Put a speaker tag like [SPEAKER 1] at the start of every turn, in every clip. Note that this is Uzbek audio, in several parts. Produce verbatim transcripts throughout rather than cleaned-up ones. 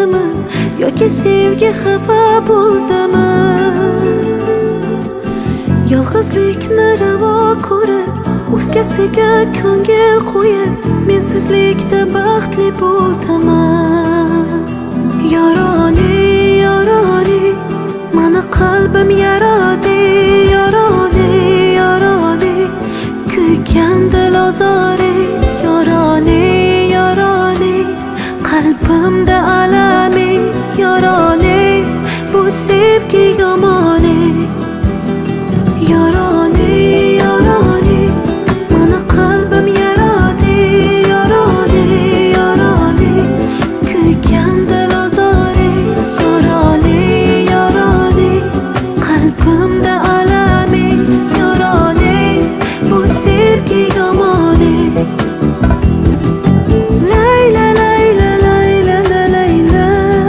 [SPEAKER 1] bo'ldimi yoki sevgi xafa bo'ldimi? Yolg'izlikni ravo ko'rib, o'zgasiga ko'ngil qo'yib, mensizlikda baxtli bo'ldimi? Yoroni, yoroni, mani qalbim yaradi, yoroni, yoroni, kuygan dil ozori, yoroni, yoroni, qalbimda alami, yoroni, bu sevgi yomoni. Yoroni, yoroni, mani qalbim yaradi, yoroni, yoroni, kuygan dil ozori, yoroni, yoroni, qalbimda alami, yoroni, bu sevgi yomoni. Layla, layla, layla, layla,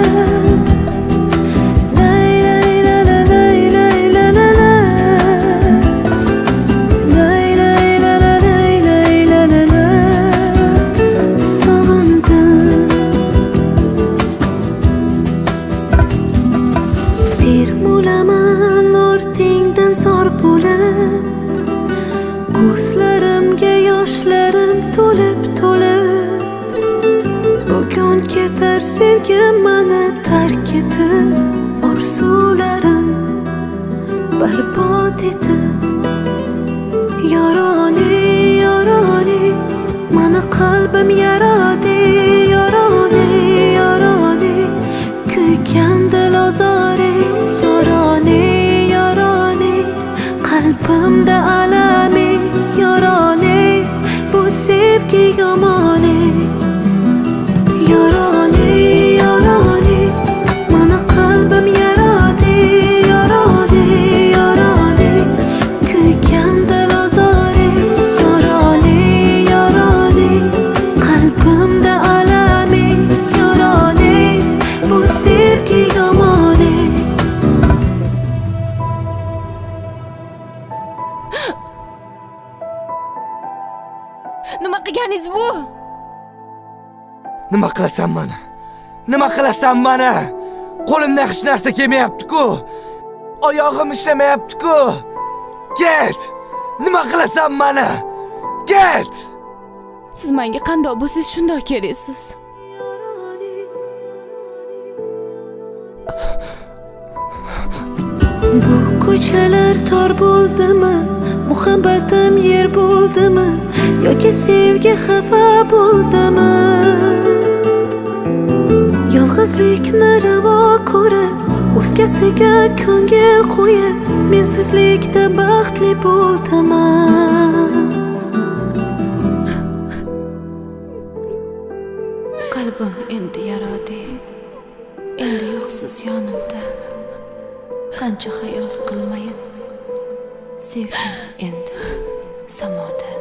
[SPEAKER 1] ko'zlarimga yoshlarim to'lib to'lib, bugun ketar sevgim mani tark etib, orzularim barbod etib. Yoroni, yoroni, mani qalbim yaradi, yoroni, yoroni, kuygan dil ozori, yoroni, yoroni, qalbimda alami, yoroni, bu sevgi yomoni. Yoroni, yoroni, mani qalbim yaradi, yoroni, yoroni, kuygan dil ozori, yoroni, yoroni, qalbimda alami, yoroni, bu sevgi yomoni.
[SPEAKER 2] Nima qilganingiz bu?
[SPEAKER 3] Nima qilasan meni? Nima qilasan meni? Qo'limdan hech narsa kelmayapti-ku. Oyog'im ishlamayapti-ku. Ket! Nima qilasan meni? Ket!
[SPEAKER 2] Siz menga qandoq bo'lsangiz shundoq kelaysiz.
[SPEAKER 1] Bu ko'chalar tor bo'ldimi? Muhabbatim yer bo'ldimi yoki sevgi xafa bo'ldimi? Yolg'izlikni ravo ko'rib, o'zgasiga ko'ngil qo'yib, mensizlikda baxtli bo'ldimi?
[SPEAKER 4] Qalbim endi yaradi, endi yo'qsiz yonimda. Qancha xayol qilmayin, sevgim endi samoda.